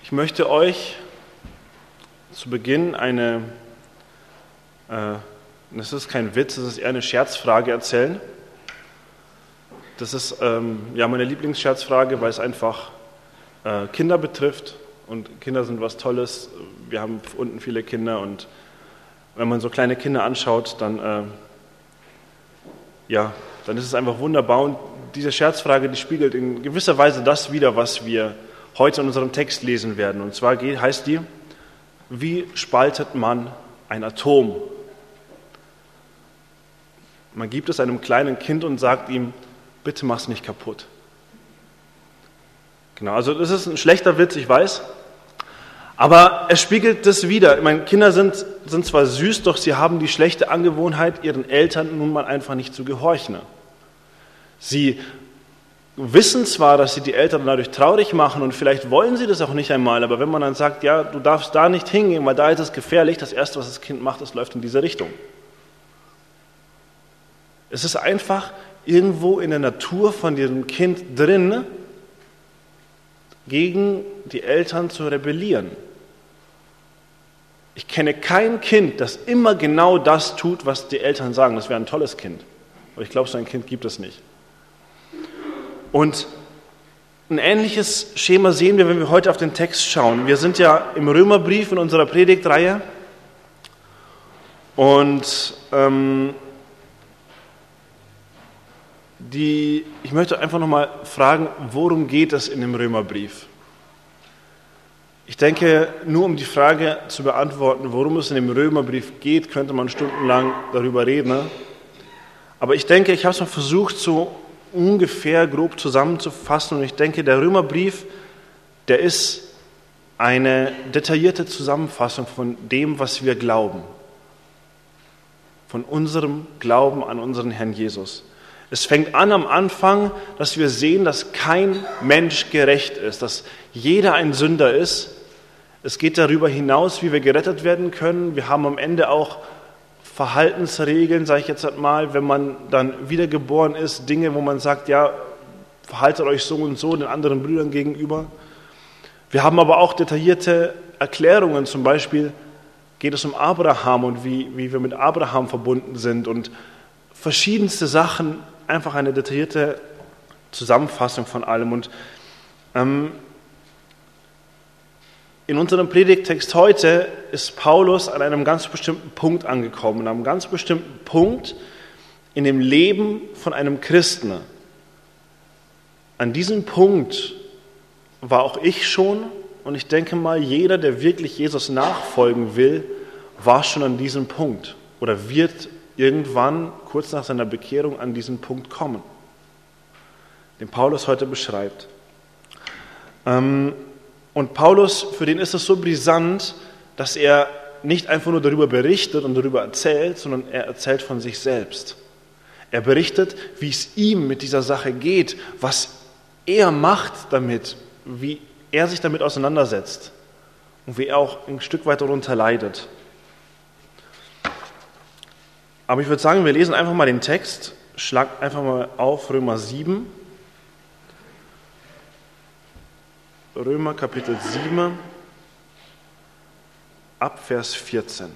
Ich möchte euch zu Beginn das ist kein Witz, das ist eher eine Scherzfrage erzählen. Das ist meine Lieblingsscherzfrage, weil es einfach Kinder betrifft und Kinder sind was Tolles. Wir haben unten viele Kinder und wenn man so kleine Kinder anschaut, dann ist es einfach wunderbar. Und diese Scherzfrage, die spiegelt in gewisser Weise das wider, was wir heute in unserem Text lesen werden. Und zwar heißt die: Wie spaltet man ein Atom? Man gibt es einem kleinen Kind und sagt ihm: Bitte mach's nicht kaputt. Genau, also das ist ein schlechter Witz, ich weiß, aber es spiegelt das wider. Ich meine, Kinder sind zwar süß, doch sie haben die schlechte Angewohnheit, ihren Eltern nun mal einfach nicht zu gehorchen. Sie wissen zwar, dass sie die Eltern dadurch traurig machen und vielleicht wollen sie das auch nicht einmal, aber wenn man dann sagt, ja, du darfst da nicht hingehen, weil da ist es gefährlich, das Erste, was das Kind macht, das läuft in diese Richtung. Es ist einfach irgendwo in der Natur von diesem Kind drin, gegen die Eltern zu rebellieren. Ich kenne kein Kind, das immer genau das tut, was die Eltern sagen. Das wäre ein tolles Kind. Aber ich glaube, so ein Kind gibt es nicht. Und ein ähnliches Schema sehen wir, wenn wir heute auf den Text schauen. Wir sind ja im Römerbrief in unserer Predigtreihe. Und ich möchte einfach nochmal fragen, worum geht es in dem Römerbrief? Ich denke, nur um die Frage zu beantworten, worum es in dem Römerbrief geht, könnte man stundenlang darüber reden. Aber ich denke, ich habe es mal versucht, so ungefähr grob zusammenzufassen. Und ich denke, der Römerbrief, der ist eine detaillierte Zusammenfassung von dem, was wir glauben. Von unserem Glauben an unseren Herrn Jesus. Es fängt an am Anfang, dass wir sehen, dass kein Mensch gerecht ist, dass jeder ein Sünder ist. Es geht darüber hinaus, wie wir gerettet werden können. Wir haben am Ende auch Verhaltensregeln, sage ich jetzt mal, wenn man dann wiedergeboren ist, Dinge, wo man sagt, ja, verhaltet euch so und so den anderen Brüdern gegenüber. Wir haben aber auch detaillierte Erklärungen, zum Beispiel geht es um Abraham und wie wir mit Abraham verbunden sind und verschiedenste Sachen, einfach eine detaillierte Zusammenfassung von allem. Und in unserem Predigttext heute ist Paulus an einem ganz bestimmten Punkt angekommen, an einem ganz bestimmten Punkt in dem Leben von einem Christen. An diesem Punkt war auch ich schon, und ich denke mal, jeder, der wirklich Jesus nachfolgen will, war schon an diesem Punkt oder wird irgendwann kurz nach seiner Bekehrung an diesen Punkt kommen, den Paulus heute beschreibt. Und Paulus, für den ist es so brisant, dass er nicht einfach nur darüber berichtet und darüber erzählt, sondern er erzählt von sich selbst. Er berichtet, wie es ihm mit dieser Sache geht, was er macht damit, wie er sich damit auseinandersetzt und wie er auch ein Stück weit darunter leidet. Aber ich würde sagen, wir lesen einfach mal den Text, schlagt einfach mal auf Römer 7. Römer Kapitel 7, ab Vers 14.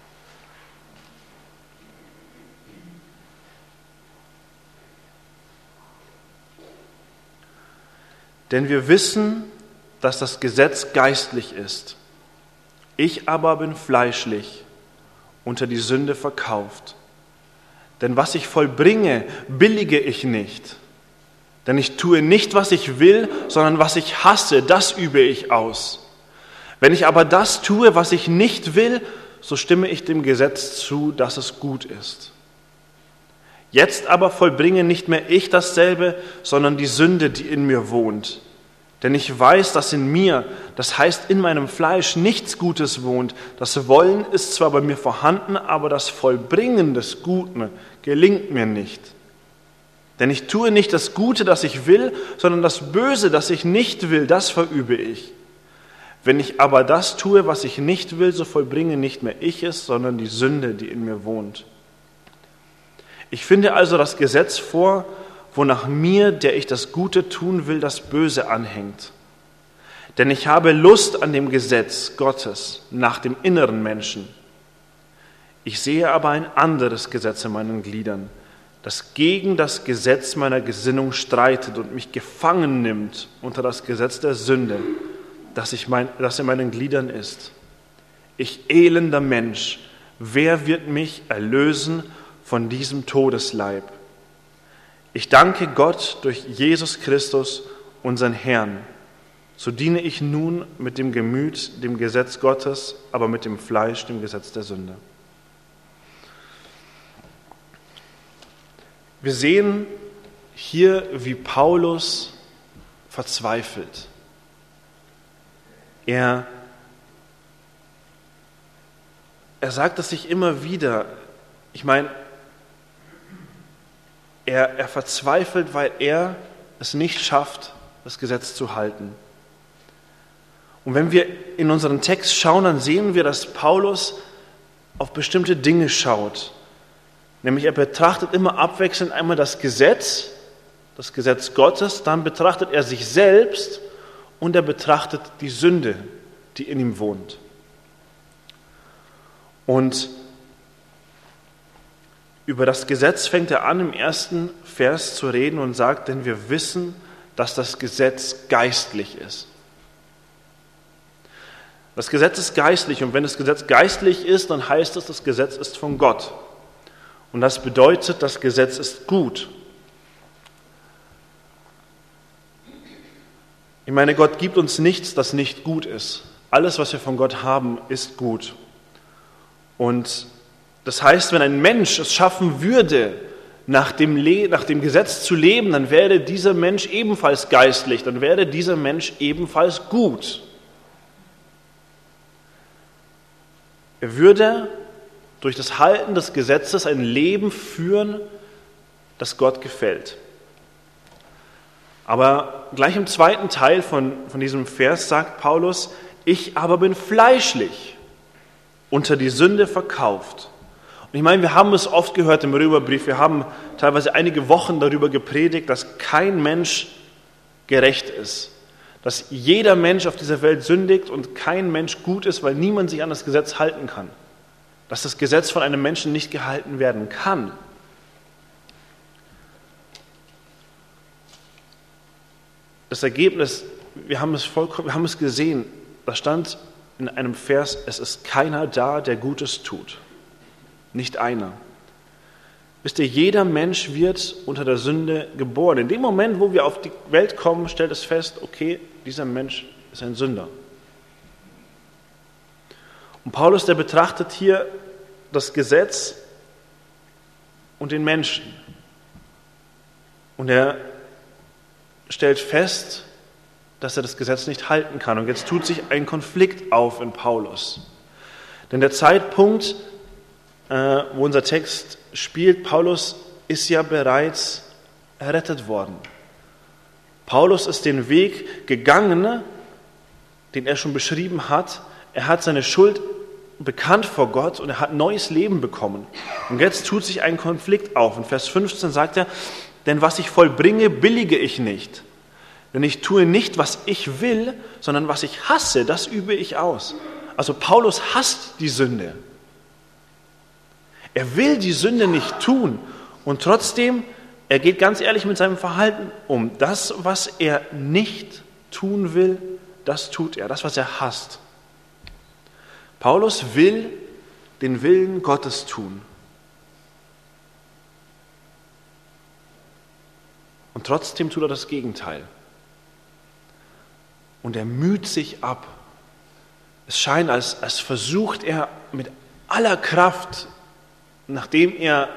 Denn wir wissen, dass das Gesetz geistlich ist. Ich aber bin fleischlich, unter die Sünde verkauft. Denn was ich vollbringe, billige ich nicht. Denn ich tue nicht, was ich will, sondern was ich hasse, das übe ich aus. Wenn ich aber das tue, was ich nicht will, so stimme ich dem Gesetz zu, dass es gut ist. Jetzt aber vollbringe nicht mehr ich dasselbe, sondern die Sünde, die in mir wohnt. Denn ich weiß, dass in mir, das heißt in meinem Fleisch, nichts Gutes wohnt. Das Wollen ist zwar bei mir vorhanden, aber das Vollbringen des Guten gelingt mir nicht. Denn ich tue nicht das Gute, das ich will, sondern das Böse, das ich nicht will, das verübe ich. Wenn ich aber das tue, was ich nicht will, so vollbringe nicht mehr ich es, sondern die Sünde, die in mir wohnt. Ich finde also das Gesetz vor, wonach mir, der ich das Gute tun will, das Böse anhängt. Denn ich habe Lust an dem Gesetz Gottes nach dem inneren Menschen. Ich sehe aber ein anderes Gesetz in meinen Gliedern, das gegen das Gesetz meiner Gesinnung streitet und mich gefangen nimmt unter das Gesetz der Sünde, das in meinen Gliedern ist. Ich elender Mensch, wer wird mich erlösen von diesem Todesleib? Ich danke Gott durch Jesus Christus, unseren Herrn. So diene ich nun mit dem Gemüt dem Gesetz Gottes, aber mit dem Fleisch dem Gesetz der Sünde. Wir sehen hier, wie Paulus verzweifelt. Er sagt es sich immer wieder. Ich meine, er verzweifelt, weil er es nicht schafft, das Gesetz zu halten. Und wenn wir in unseren Text schauen, dann sehen wir, dass Paulus auf bestimmte Dinge schaut. Nämlich er betrachtet immer abwechselnd einmal das Gesetz Gottes, dann betrachtet er sich selbst und er betrachtet die Sünde, die in ihm wohnt. Und über das Gesetz fängt er an, im ersten Vers zu reden und sagt, denn wir wissen, dass das Gesetz geistlich ist. Das Gesetz ist geistlich und wenn das Gesetz geistlich ist, dann heißt es, das Gesetz ist von Gott. Und das bedeutet, das Gesetz ist gut. Ich meine, Gott gibt uns nichts, das nicht gut ist. Alles, was wir von Gott haben, ist gut. Und das heißt, wenn ein Mensch es schaffen würde, nach dem Gesetz zu leben, dann wäre dieser Mensch ebenfalls geistlich, dann wäre dieser Mensch ebenfalls gut. Er würde durch das Halten des Gesetzes ein Leben führen, das Gott gefällt. Aber gleich im zweiten Teil von diesem Vers sagt Paulus, ich aber bin fleischlich, unter die Sünde verkauft. Und ich meine, wir haben es oft gehört im Römerbrief, wir haben teilweise einige Wochen darüber gepredigt, dass kein Mensch gerecht ist. Dass jeder Mensch auf dieser Welt sündigt und kein Mensch gut ist, weil niemand sich an das Gesetz halten kann. Dass das Gesetz von einem Menschen nicht gehalten werden kann. Das Ergebnis, wir haben es gesehen, da stand in einem Vers, es ist keiner da, der Gutes tut. Nicht einer. Wisst ihr, jeder Mensch wird unter der Sünde geboren. In dem Moment, wo wir auf die Welt kommen, stellt es fest, okay, dieser Mensch ist ein Sünder. Und Paulus, der betrachtet hier das Gesetz und den Menschen. Und er stellt fest, dass er das Gesetz nicht halten kann. Und jetzt tut sich ein Konflikt auf in Paulus. Denn der Zeitpunkt, wo unser Text spielt, Paulus ist ja bereits errettet worden. Paulus ist den Weg gegangen, den er schon beschrieben hat. Er hat seine Schuld bekannt vor Gott und er hat neues Leben bekommen. Und jetzt tut sich ein Konflikt auf. In Vers 15 sagt er, denn was ich vollbringe, billige ich nicht. Denn ich tue nicht, was ich will, sondern was ich hasse, das übe ich aus. Also Paulus hasst die Sünde. Er will die Sünde nicht tun und trotzdem, er geht ganz ehrlich mit seinem Verhalten um. Das, was er nicht tun will, das tut er, das, was er hasst. Paulus will den Willen Gottes tun. Und trotzdem tut er das Gegenteil. Und er müht sich ab. Es scheint, als versucht er mit aller Kraft, nachdem er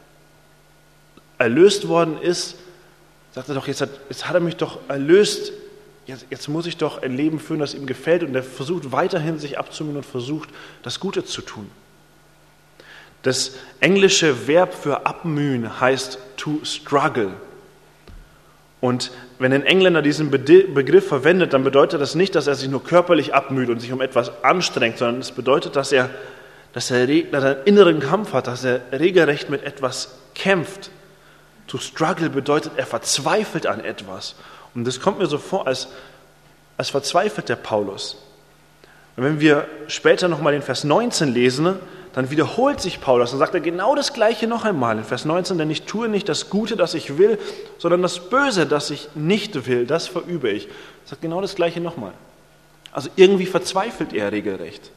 erlöst worden ist, sagt er doch, jetzt hat er mich doch erlöst, jetzt muss ich doch ein Leben führen, das ihm gefällt. Und er versucht weiterhin, sich abzumühen und versucht, das Gute zu tun. Das englische Verb für abmühen heißt to struggle. Und wenn ein Engländer diesen Begriff verwendet, dann bedeutet das nicht, dass er sich nur körperlich abmüht und sich um etwas anstrengt, sondern es bedeutet, dass er einen inneren Kampf hat, dass er regelrecht mit etwas kämpft. To struggle bedeutet, er verzweifelt an etwas. Und das kommt mir so vor, als als verzweifelt der Paulus. Und wenn wir später nochmal den Vers 19 lesen, dann wiederholt sich Paulus und sagt er genau das Gleiche noch einmal in Vers 19, denn ich tue nicht das Gute, das ich will, sondern das Böse, das ich nicht will, das verübe ich. Er sagt genau das Gleiche nochmal. Also irgendwie verzweifelt er regelrecht.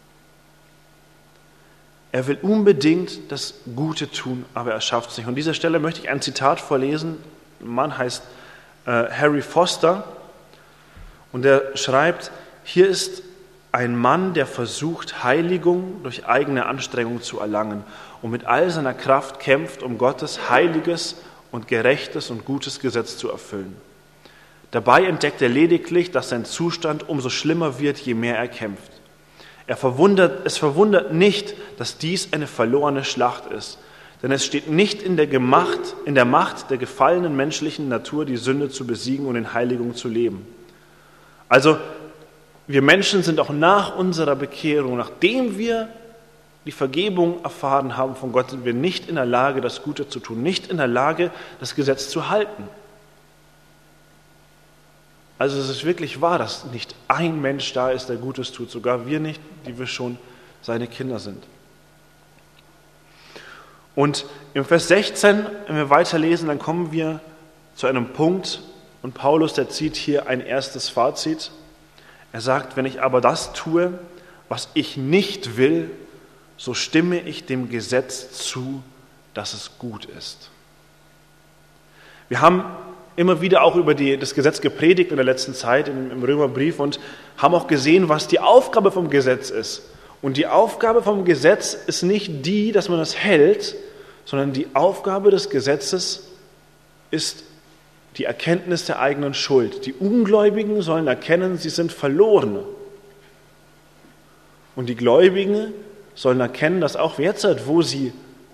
Er will unbedingt das Gute tun, aber er schafft es nicht. Und an dieser Stelle möchte ich ein Zitat vorlesen. Ein Mann heißt Harry Foster und er schreibt, hier ist ein Mann, der versucht, Heiligung durch eigene Anstrengung zu erlangen und mit all seiner Kraft kämpft, um Gottes heiliges und gerechtes und gutes Gesetz zu erfüllen. Dabei entdeckt er lediglich, dass sein Zustand umso schlimmer wird, je mehr er kämpft. Es verwundert nicht, dass dies eine verlorene Schlacht ist, denn es steht nicht in der Macht der gefallenen menschlichen Natur, die Sünde zu besiegen und in Heiligung zu leben. Also, wir Menschen sind auch nach unserer Bekehrung, nachdem wir die Vergebung erfahren haben von Gott, sind wir nicht in der Lage, das Gute zu tun, nicht in der Lage, das Gesetz zu halten. Also es ist wirklich wahr, dass nicht ein Mensch da ist, der Gutes tut, sogar wir nicht, die wir schon seine Kinder sind. Und im Vers 16, wenn wir weiterlesen, dann kommen wir zu einem Punkt und Paulus, der zieht hier ein erstes Fazit. Er sagt, wenn ich aber das tue, was ich nicht will, so stimme ich dem Gesetz zu, dass es gut ist. Wir haben immer wieder auch über das Gesetz gepredigt in der letzten Zeit im Römerbrief und haben auch gesehen, was die Aufgabe vom Gesetz ist. Und die Aufgabe vom Gesetz ist nicht die, dass man es hält, sondern die Aufgabe des Gesetzes ist die Erkenntnis der eigenen Schuld. Die Ungläubigen sollen erkennen, sie sind verloren. Und die Gläubigen sollen erkennen, dass auch jetzt, wo sie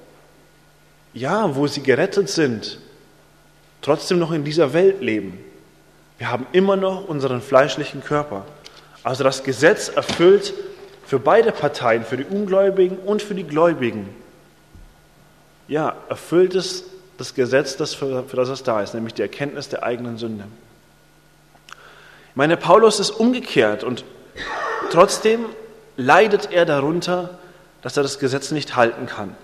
gerettet sind, trotzdem noch in dieser Welt leben. Wir haben immer noch unseren fleischlichen Körper. Also das Gesetz erfüllt für beide Parteien, für die Ungläubigen und für die Gläubigen, erfüllt es das Gesetz, für das es da ist, nämlich die Erkenntnis der eigenen Sünde. Ich meine, Paulus ist umgekehrt und trotzdem leidet er darunter, dass er das Gesetz nicht halten kann.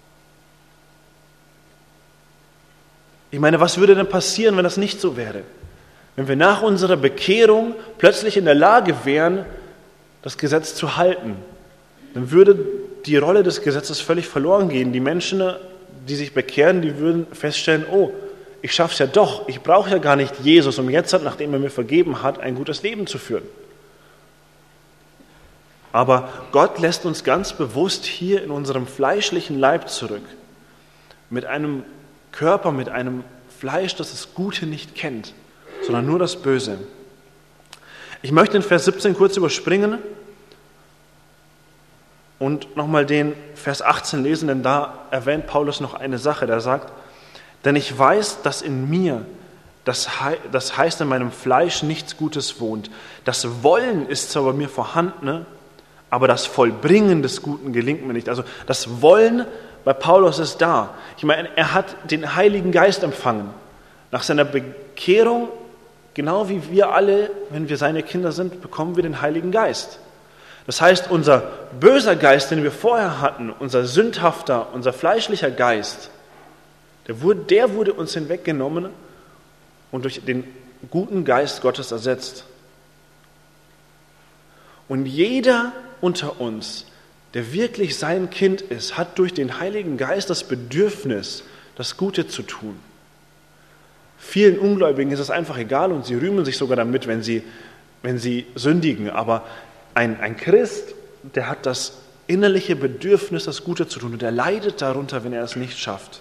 Ich meine, was würde denn passieren, wenn das nicht so wäre? Wenn wir nach unserer Bekehrung plötzlich in der Lage wären, das Gesetz zu halten, dann würde die Rolle des Gesetzes völlig verloren gehen. Die Menschen, die sich bekehren, die würden feststellen, oh, ich schaffe es ja doch, ich brauche ja gar nicht Jesus, um jetzt, nachdem er mir vergeben hat, ein gutes Leben zu führen. Aber Gott lässt uns ganz bewusst hier in unserem fleischlichen Leib zurück, mit einem Körper, mit einem Fleisch, das das Gute nicht kennt, sondern nur das Böse. Ich möchte den Vers 17 kurz überspringen und nochmal den Vers 18 lesen, denn da erwähnt Paulus noch eine Sache. Der sagt, denn ich weiß, dass in mir, das heißt in meinem Fleisch, nichts Gutes wohnt. Das Wollen ist zwar bei mir vorhanden, aber das Vollbringen des Guten gelingt mir nicht. Also das Wollen bei Paulus ist da. Ich meine, er hat den Heiligen Geist empfangen. Nach seiner Bekehrung, genau wie wir alle, wenn wir seine Kinder sind, bekommen wir den Heiligen Geist. Das heißt, unser böser Geist, den wir vorher hatten, unser sündhafter, unser fleischlicher Geist, der wurde uns hinweggenommen und durch den guten Geist Gottes ersetzt. Und jeder unter uns, der wirklich sein Kind ist, hat durch den Heiligen Geist das Bedürfnis, das Gute zu tun. Vielen Ungläubigen ist es einfach egal und sie rühmen sich sogar damit, wenn sie sündigen. Aber ein Christ, der hat das innerliche Bedürfnis, das Gute zu tun und der leidet darunter, wenn er es nicht schafft.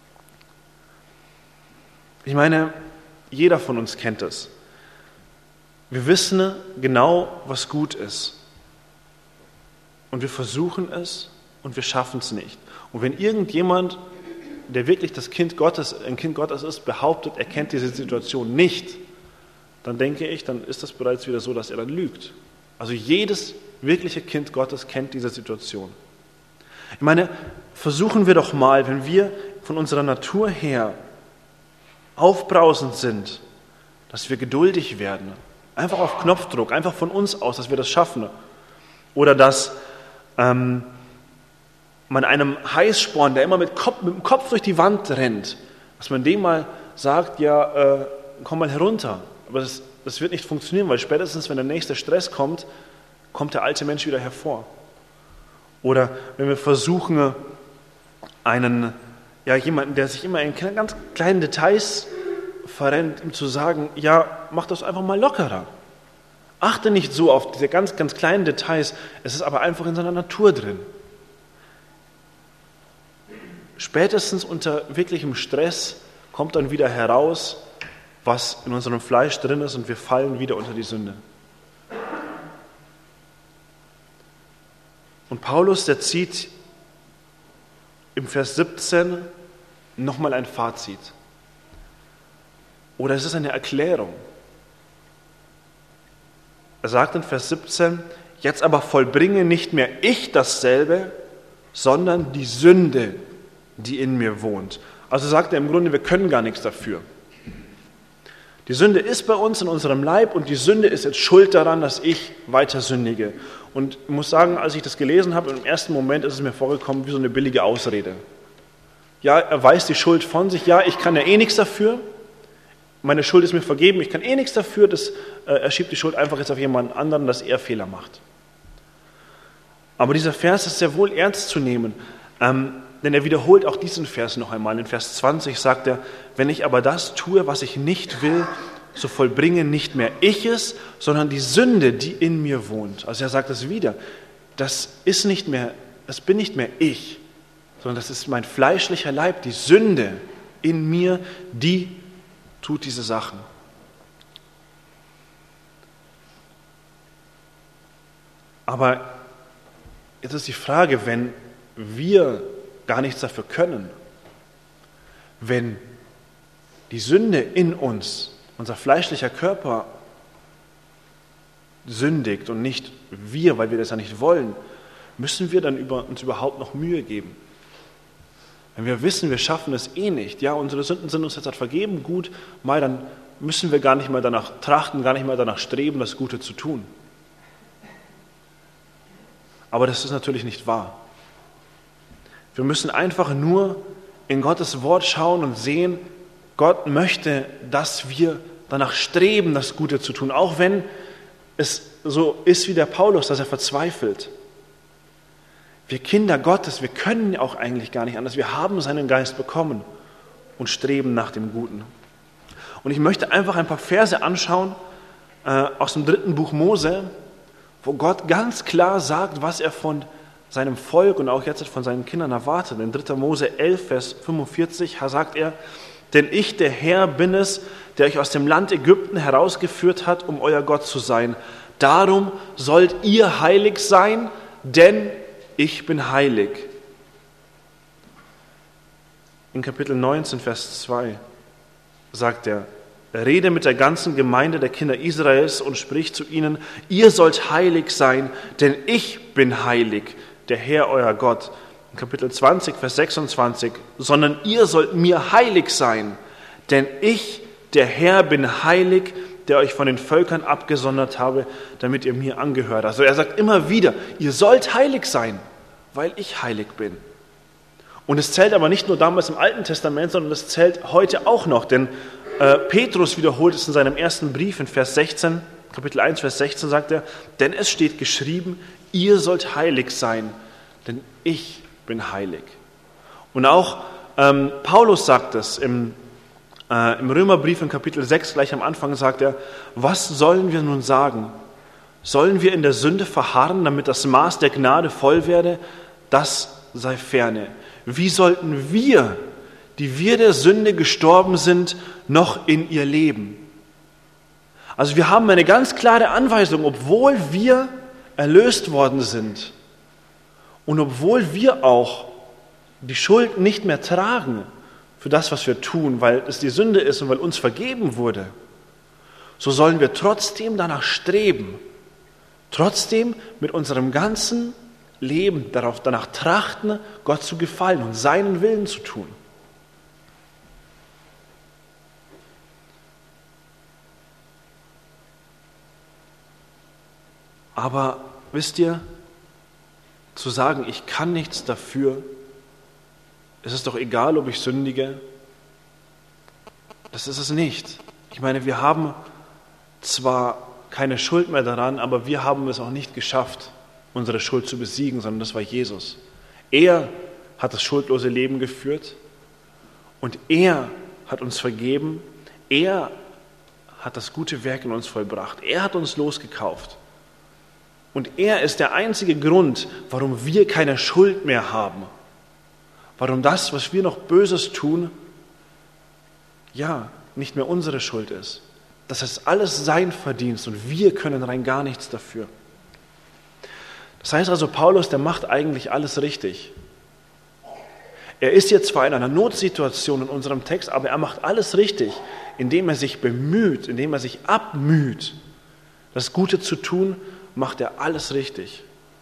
Ich meine, jeder von uns kennt es. Wir wissen genau, was gut ist. Und wir versuchen es und wir schaffen es nicht. Und wenn irgendjemand, der wirklich ein Kind Gottes ist, behauptet, er kennt diese Situation nicht, dann denke ich, dann ist das bereits wieder so, dass er dann lügt. Also jedes wirkliche Kind Gottes kennt diese Situation. Ich meine, versuchen wir doch mal, wenn wir von unserer Natur her aufbrausend sind, dass wir geduldig werden, Einfach auf Knopfdruck, einfach von uns aus, dass wir das schaffen. Oder dass man einem Heißsporn, der immer mit dem Kopf durch die Wand rennt, dass man dem mal sagt, ja, komm mal herunter. Aber das wird nicht funktionieren, weil spätestens, wenn der nächste Stress kommt, kommt der alte Mensch wieder hervor. Oder wenn wir versuchen, jemanden, der sich immer in ganz kleinen Details verrennt, ihm zu sagen, ja, mach das einfach mal lockerer. Achte nicht so auf diese ganz, ganz kleinen Details, es ist aber einfach in seiner Natur drin. Spätestens unter wirklichem Stress kommt dann wieder heraus, was in unserem Fleisch drin ist und wir fallen wieder unter die Sünde. Und Paulus, der zieht im Vers 17 nochmal ein Fazit. Oder es ist eine Erklärung. Er sagt in Vers 17, jetzt aber vollbringe nicht mehr ich dasselbe, sondern die Sünde, die in mir wohnt. Also sagt er im Grunde, wir können gar nichts dafür. Die Sünde ist bei uns in unserem Leib und die Sünde ist jetzt schuld daran, dass ich weiter sündige. Und ich muss sagen, als ich das gelesen habe, im ersten Moment ist es mir vorgekommen wie so eine billige Ausrede. Ja, er weist die Schuld von sich. Ja, ich kann ja eh nichts dafür. Meine Schuld ist mir vergeben. Ich kann eh nichts dafür. Er schiebt die Schuld einfach jetzt auf jemanden anderen, dass er Fehler macht. Aber dieser Vers ist sehr wohl ernst zu nehmen. Denn er wiederholt auch diesen Vers noch einmal. In Vers 20 sagt er, wenn ich aber das tue, was ich nicht will, so vollbringe nicht mehr ich es, sondern die Sünde, die in mir wohnt. Also er sagt es wieder, das bin nicht mehr ich, sondern das ist mein fleischlicher Leib, die Sünde in mir, die tut diese Sachen. Aber jetzt ist die Frage, wenn wir gar nichts dafür können, wenn die Sünde in uns, unser fleischlicher Körper sündigt und nicht wir, weil wir das ja nicht wollen, müssen wir dann uns überhaupt noch Mühe geben? Wenn wir wissen, wir schaffen es eh nicht, ja, unsere Sünden sind uns jetzt vergeben, gut, dann müssen wir gar nicht mal danach trachten, gar nicht mal danach streben, das Gute zu tun. Aber das ist natürlich nicht wahr. Wir müssen einfach nur in Gottes Wort schauen und sehen, Gott möchte, dass wir danach streben, das Gute zu tun, auch wenn es so ist wie der Paulus, dass er verzweifelt. Wir Kinder Gottes, wir können auch eigentlich gar nicht anders. Wir haben seinen Geist bekommen und streben nach dem Guten. Und ich möchte einfach ein paar Verse anschauen aus dem 3. Buch Mose, wo Gott ganz klar sagt, was er von seinem Volk und auch jetzt von seinen Kindern erwartet. In 3. Mose 11, Vers 45 sagt er, denn ich, der Herr, bin es, der euch aus dem Land Ägypten herausgeführt hat, um euer Gott zu sein. Darum sollt ihr heilig sein, denn ich bin heilig. In Kapitel 19, Vers 2 sagt er, rede mit der ganzen Gemeinde der Kinder Israels und sprich zu ihnen, ihr sollt heilig sein, denn ich bin heilig, der Herr, euer Gott. In Kapitel 20, Vers 26, sondern ihr sollt mir heilig sein, denn ich, der Herr, bin heilig, der euch von den Völkern abgesondert habe, damit ihr mir angehört. Also er sagt immer wieder, ihr sollt heilig sein, weil ich heilig bin. Und es zählt aber nicht nur damals im Alten Testament, sondern es zählt heute auch noch, denn Petrus wiederholt es in seinem ersten Brief in Vers 16, Kapitel 1, Vers 16 sagt er, denn es steht geschrieben, ihr sollt heilig sein, denn ich bin heilig. Und auch Paulus sagt es im Römerbrief in Kapitel 6, gleich am Anfang sagt er, was sollen wir nun sagen? Sollen wir in der Sünde verharren, damit das Maß der Gnade voll werde? Das sei ferne. Wie sollten wir, die wir der Sünde gestorben sind, noch in ihr leben? Also wir haben eine ganz klare Anweisung, obwohl wir erlöst worden sind und obwohl wir auch die Schuld nicht mehr tragen für das, was wir tun, weil es die Sünde ist und weil uns vergeben wurde, so sollen wir trotzdem danach streben, trotzdem mit unserem ganzen Leben danach trachten, Gott zu gefallen und seinen Willen zu tun. Aber wisst ihr, zu sagen, ich kann nichts dafür, es ist doch egal, ob ich sündige, das ist es nicht. Ich meine, wir haben zwar keine Schuld mehr daran, aber wir haben es auch nicht geschafft, unsere Schuld zu besiegen, sondern das war Jesus. Er hat das schuldlose Leben geführt und er hat uns vergeben, er hat das gute Werk in uns vollbracht, er hat uns losgekauft. Und er ist der einzige Grund, warum wir keine Schuld mehr haben. Warum das, was wir noch Böses tun, ja, nicht mehr unsere Schuld ist. Das ist alles sein Verdienst und wir können rein gar nichts dafür. Das heißt also, Paulus, der macht eigentlich alles richtig. Er ist jetzt zwar in einer Notsituation in unserem Text, aber er macht alles richtig, indem er sich bemüht, indem er sich abmüht, das Gute zu tun, macht er alles richtig.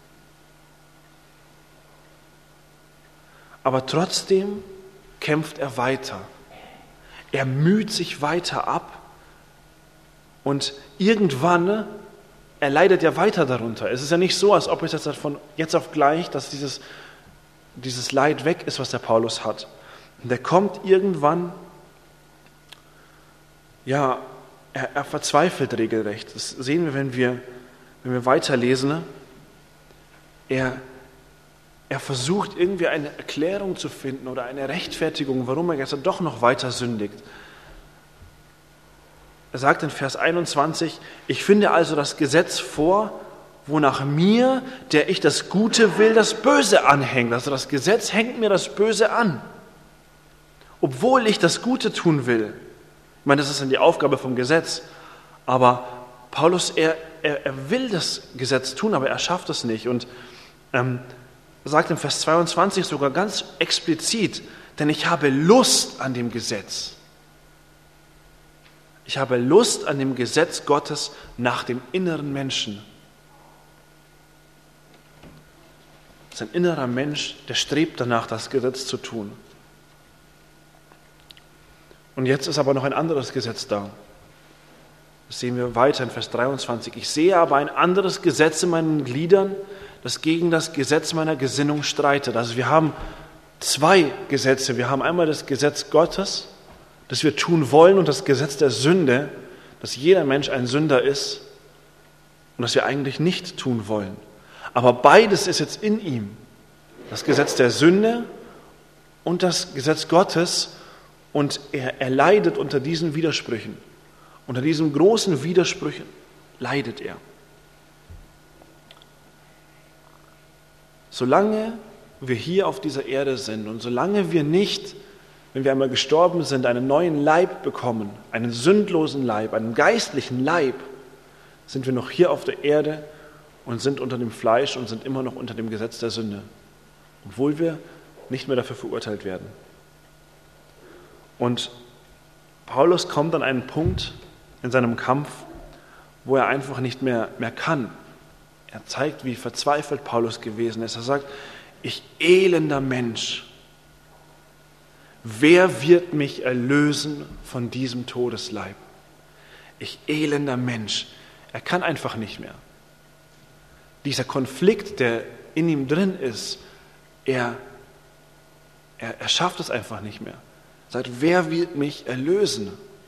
Aber trotzdem kämpft er weiter. Er müht sich weiter ab und irgendwann, er leidet ja weiter darunter. Es ist ja nicht so, als ob es jetzt von jetzt auf gleich, dass dieses Leid weg ist, was der Paulus hat. Und er kommt irgendwann, ja, er verzweifelt regelrecht. Das sehen wir, wenn wir weiterlesen. Er versucht irgendwie eine Erklärung zu finden oder eine Rechtfertigung, warum er jetzt doch noch weiter sündigt. Er sagt in Vers 21, ich finde also das Gesetz vor, wonach mir, der ich das Gute will, das Böse anhängt. Also das Gesetz hängt mir das Böse an, obwohl ich das Gute tun will. Ich meine, das ist dann die Aufgabe vom Gesetz, aber Paulus, er will das Gesetz tun, aber er schafft es nicht. Und sagt im Vers 22 sogar ganz explizit, denn ich habe Lust an dem Gesetz. Ich habe Lust an dem Gesetz Gottes nach dem inneren Menschen. Sein innerer Mensch, der strebt danach, das Gesetz zu tun. Und jetzt ist aber noch ein anderes Gesetz da. Das sehen wir weiter in Vers 23. Ich sehe aber ein anderes Gesetz in meinen Gliedern, das gegen das Gesetz meiner Gesinnung streitet. Also wir haben zwei Gesetze. Wir haben einmal das Gesetz Gottes, das wir tun wollen, und das Gesetz der Sünde, dass jeder Mensch ein Sünder ist und das wir eigentlich nicht tun wollen. Aber beides ist jetzt in ihm. Das Gesetz der Sünde und das Gesetz Gottes. Und er leidet unter diesen Widersprüchen. Unter diesen großen Widersprüchen leidet er. Solange wir hier auf dieser Erde sind und solange wir nicht, wenn wir einmal gestorben sind, einen neuen Leib bekommen, einen sündlosen Leib, einen geistlichen Leib, sind wir noch hier auf der Erde und sind unter dem Fleisch und sind immer noch unter dem Gesetz der Sünde, obwohl wir nicht mehr dafür verurteilt werden. Und Paulus kommt an einen Punkt in seinem Kampf, wo er einfach nicht mehr kann. Er zeigt, wie verzweifelt Paulus gewesen ist. Er sagt, ich elender Mensch, wer wird mich erlösen von diesem Todesleib? Ich elender Mensch. Er kann einfach nicht mehr. Dieser Konflikt, der in ihm drin ist, er schafft es einfach nicht mehr. Er sagt, wer wird mich erlösen?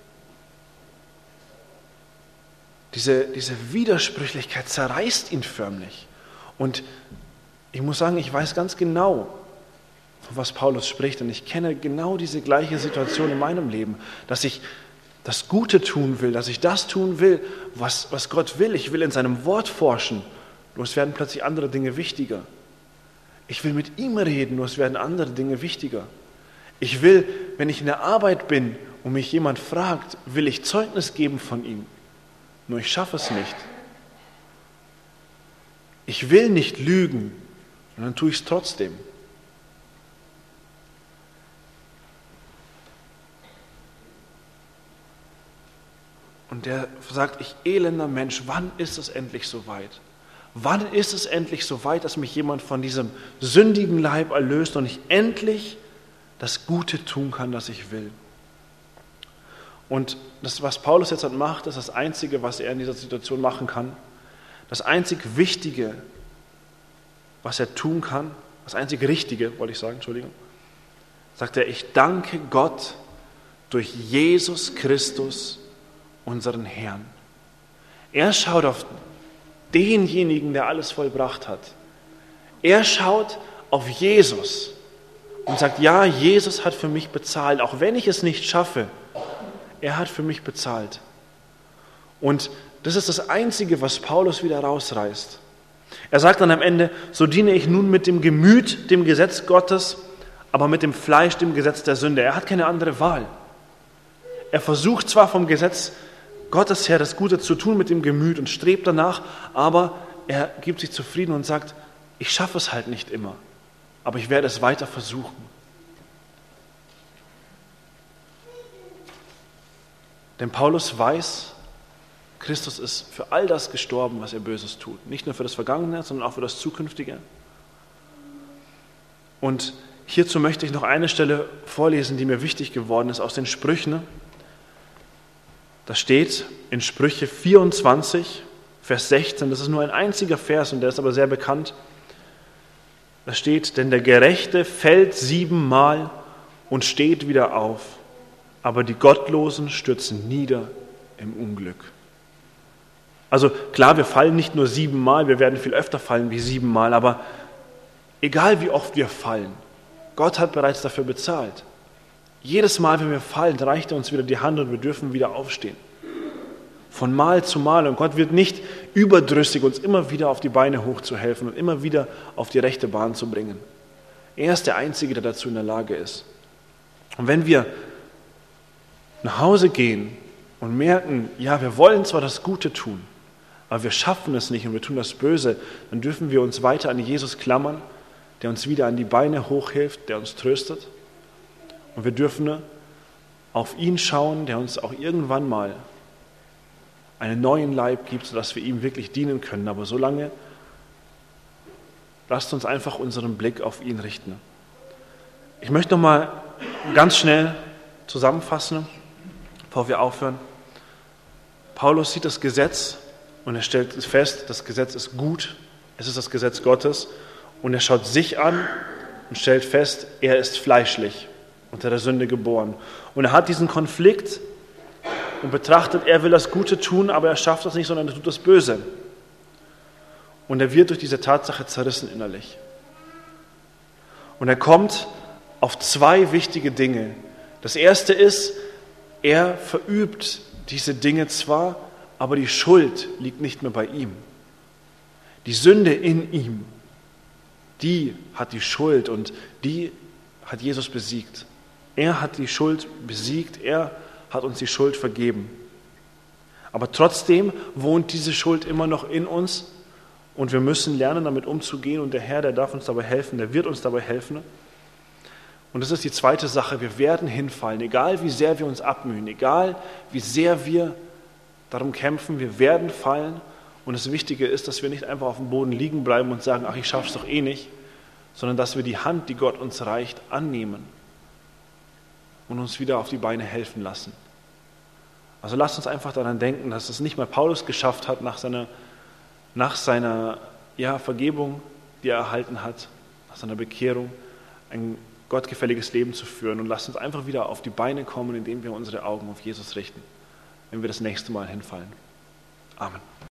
Diese Widersprüchlichkeit zerreißt ihn förmlich. Und ich muss sagen, ich weiß ganz genau, von was Paulus spricht. Und ich kenne genau diese gleiche Situation in meinem Leben, dass ich das Gute tun will, dass ich das tun will, was Gott will. Ich will in seinem Wort forschen, nur es werden plötzlich andere Dinge wichtiger. Ich will mit ihm reden, nur es werden andere Dinge wichtiger. Ich will, wenn ich in der Arbeit bin und mich jemand fragt, will ich Zeugnis geben von ihm. Nur ich schaffe es nicht. Ich will nicht lügen, und dann tue ich es trotzdem. Und der sagt, ich elender Mensch, wann ist es endlich soweit? Wann ist es endlich soweit, dass mich jemand von diesem sündigen Leib erlöst und ich endlich das Gute tun kann, das ich will? Und das, was Paulus jetzt macht, ist das Einzige, was er in dieser Situation machen kann, das einzig Wichtige, was er tun kann, das einzig Richtige, wollte ich sagen, Entschuldigung, sagt er, ich danke Gott durch Jesus Christus, unseren Herrn. Er schaut auf denjenigen, der alles vollbracht hat. Er schaut auf Jesus und sagt, ja, Jesus hat für mich bezahlt, auch wenn ich es nicht schaffe. Er hat für mich bezahlt. Und das ist das Einzige, was Paulus wieder rausreißt. Er sagt dann am Ende, so diene ich nun mit dem Gemüt dem Gesetz Gottes, aber mit dem Fleisch dem Gesetz der Sünde. Er hat keine andere Wahl. Er versucht zwar vom Gesetz Gottes her das Gute zu tun mit dem Gemüt und strebt danach, aber er gibt sich zufrieden und sagt, ich schaffe es halt nicht immer, aber ich werde es weiter versuchen. Denn Paulus weiß, Christus ist für all das gestorben, was er Böses tut. Nicht nur für das Vergangene, sondern auch für das Zukünftige. Und hierzu möchte ich noch eine Stelle vorlesen, die mir wichtig geworden ist, aus den Sprüchen. Da steht in Sprüche 24, Vers 16, das ist nur ein einziger Vers und der ist aber sehr bekannt. Da steht, denn der Gerechte fällt 7-mal und steht wieder auf, aber die Gottlosen stürzen nieder im Unglück. Also klar, wir fallen nicht nur 7-mal, wir werden viel öfter fallen wie 7-mal, aber egal wie oft wir fallen, Gott hat bereits dafür bezahlt. Jedes Mal, wenn wir fallen, reicht er uns wieder die Hand und wir dürfen wieder aufstehen. Von Mal zu Mal. Und Gott wird nicht überdrüssig, uns immer wieder auf die Beine hochzuhelfen und immer wieder auf die rechte Bahn zu bringen. Er ist der Einzige, der dazu in der Lage ist. Und wenn wir nach Hause gehen und merken, ja, wir wollen zwar das Gute tun, aber wir schaffen es nicht und wir tun das Böse, dann dürfen wir uns weiter an Jesus klammern, der uns wieder an die Beine hochhilft, der uns tröstet. Und wir dürfen auf ihn schauen, der uns auch irgendwann mal einen neuen Leib gibt, sodass wir ihm wirklich dienen können. Aber solange lasst uns einfach unseren Blick auf ihn richten. Ich möchte noch mal ganz schnell zusammenfassen, bevor wir aufhören. Paulus sieht das Gesetz und er stellt fest, das Gesetz ist gut, es ist das Gesetz Gottes. Und er schaut sich an und stellt fest, er ist fleischlich, unter der Sünde geboren. Und er hat diesen Konflikt und betrachtet, er will das Gute tun, aber er schafft das nicht, sondern er tut das Böse. Und er wird durch diese Tatsache zerrissen innerlich. Und er kommt auf 2 wichtige Dinge. Das erste ist, er verübt diese Dinge zwar, aber die Schuld liegt nicht mehr bei ihm. Die Sünde in ihm, die hat die Schuld und die hat Jesus besiegt. Er hat die Schuld besiegt, er hat uns die Schuld vergeben. Aber trotzdem wohnt diese Schuld immer noch in uns und wir müssen lernen, damit umzugehen und der Herr, der darf uns dabei helfen, der wird uns dabei helfen. Und das ist die zweite Sache, wir werden hinfallen, egal wie sehr wir uns abmühen, egal wie sehr wir darum kämpfen, wir werden fallen. Und das Wichtige ist, dass wir nicht einfach auf dem Boden liegen bleiben und sagen, ach, ich schaff's doch eh nicht, sondern dass wir die Hand, die Gott uns reicht, annehmen und uns wieder auf die Beine helfen lassen. Also lasst uns einfach daran denken, dass es nicht mal Paulus geschafft hat, nach seiner Vergebung, die er erhalten hat, nach seiner Bekehrung, ein gottgefälliges Leben zu führen. Und lasst uns einfach wieder auf die Beine kommen, indem wir unsere Augen auf Jesus richten, wenn wir das nächste Mal hinfallen. Amen.